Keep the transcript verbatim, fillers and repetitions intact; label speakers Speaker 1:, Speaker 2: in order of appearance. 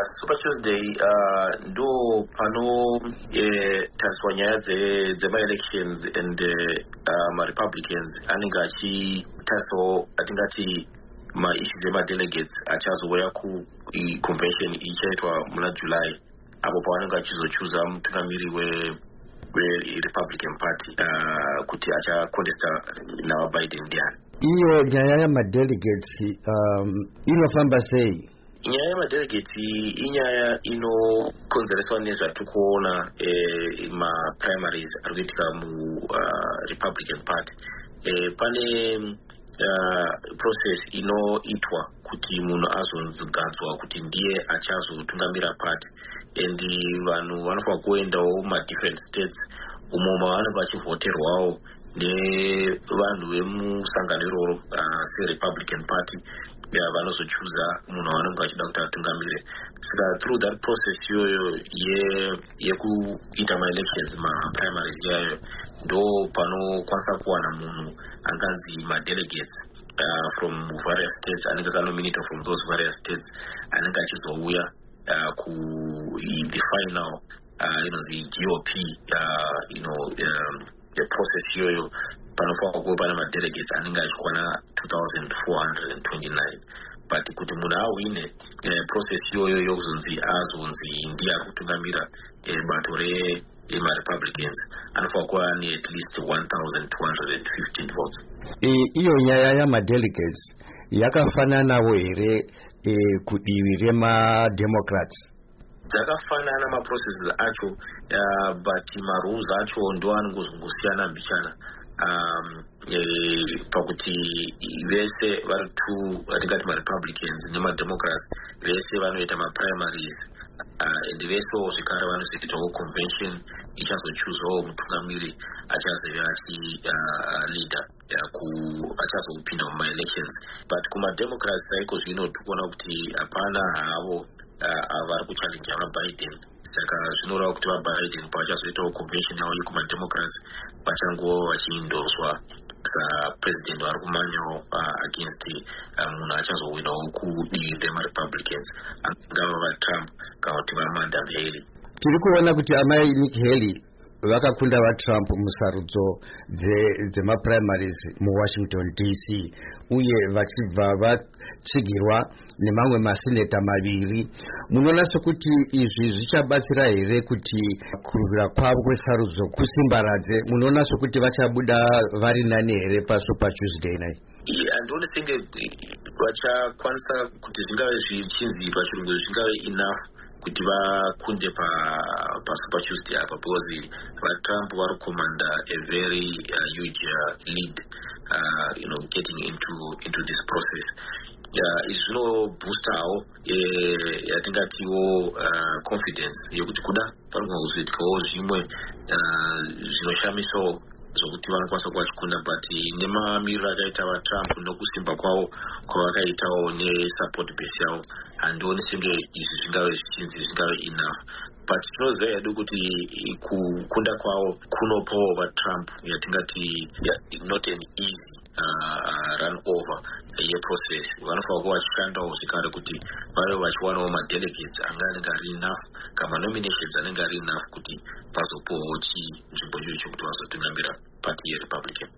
Speaker 1: Super Tuesday uh, ndo pano eh, taswa nyaya dzema-elections and uh, ma-Republicans anenge achitasawo atingati ma-issues ema-delegates achazouya ku-convention ichaitwa muna July apo pavanenge achizochuza mutungamiri we-Republican Party uh, kuti achacontesta nava-Biden ndiani.
Speaker 2: Iyo nyaya yama-delegates um, inofamba sei?
Speaker 1: Inyaya yama-delegates inyaya inokonzereswa nezvatikuona eh, ma-primaries ari kuitika mu uh, Republican Party. Eh, pane uh, process inoitwa kuti munhu azonzigadzwa kuti ndiye achazotungamira party, and vanhu vanofanira kuendawo ma-different states umo mavanenge vachivhoterwawo nevanhu vemusangano iroro uh, se-Republican Party vanozochuza munhu wavanenge vachida kuti atungamire. Saka through that process iyoyo yekuita ma-elections ma-primaries yayo ndo panokwanisa kuwana munhu anganzi ma-delegates uh, from various states anenge akanominated from those various states anenge achizouya uh, ku the final uh, you know, the G O P uh, you know, um, the process iyoyo panofanira kuva pana ma-delegates anenge achikwana two thousand four hundred twenty-nine, but kuti munhu awine eh, process iyoyo yokuzonzi azonzi ndiye ari kutungamira eh, bato rema-Republicans anofanira kuva ne at least one thousand two hundred fifteen votes.
Speaker 2: Iyo nyaya yama-delegates yakafananawo here eh, kudivi rema-Democrats?
Speaker 1: Dzakafanana ma-processes acho uh, but ma-rules acho ndo anongozongosiyana mbichana. Um, eh, pakuti vese vari two atingati ma-Republicans nema-Democrats vese vanoita ma-primaries uh, and vesewo zvekare vanozoitawo convention ichazochuzawo mutungamiri achazove achi uh, leader uh, achazopinda muma-elections, but kuma-Democrats saiko zvino tikuona kuti hapana havo uh, vari kuchallenja va-Biden. Saka zvinoreva kuti va-Biden pavachazoitawo convention yavo yekuma-Democrats vachangova vachiindoswa sapresident vari kumanyawo uh, against uh, munhu achazowinawo kudivi rema-Republicans angava va-Trump kana kuti va-Madam Haley.
Speaker 2: Tiri kuona kuti amai Nikki Haley vakakunda va-Trump musarudzo dzema-primaries muWashington D C uye vachibva vatsigirwa nemamwe maseneta maviri. Munoona sokuti izvi zvichabatsira here kuti kurwira kwavo kwesarudzo kusimbaradze? Munoona sokuti vachabuda vari nani here paSuper Tuesday night?
Speaker 1: Handoni senge vachakwanisa kuti zvingave zvichinzi pachirungu zvingave enough kuti vakunde pa paSuper Tuesday apa, because va-Trump vari commanda a very uh, huge uh, lead uh, you know, getting into into this process. Izvi zvinoboostawo yatingatiwo uh, confidence yekuti kuda panogona kuzoitikawo zvimwe uh, zvinoshamisawo zvokuti vanokwanisa kuvachikunda, but nemamiriro akaita va-Trump nokusimba kwavo kwavakaitawo nesupport base yavo handioni senge izvi zvingave zvichinzi zvingave enough, but tinoziva hedu kuti kukunda kwavo kunopawo va-Trump yatingati yeah, not an easy uh, run over yeprocess. Vanofanira kuva vachishandawo zvekare kuti vave vachiwanawo ma-delegates anga anenge ari enough kana nominations anenge ari enough kuti vazopawo nzvimbo iyoyo chokuti vazotungamira party yeRepublican.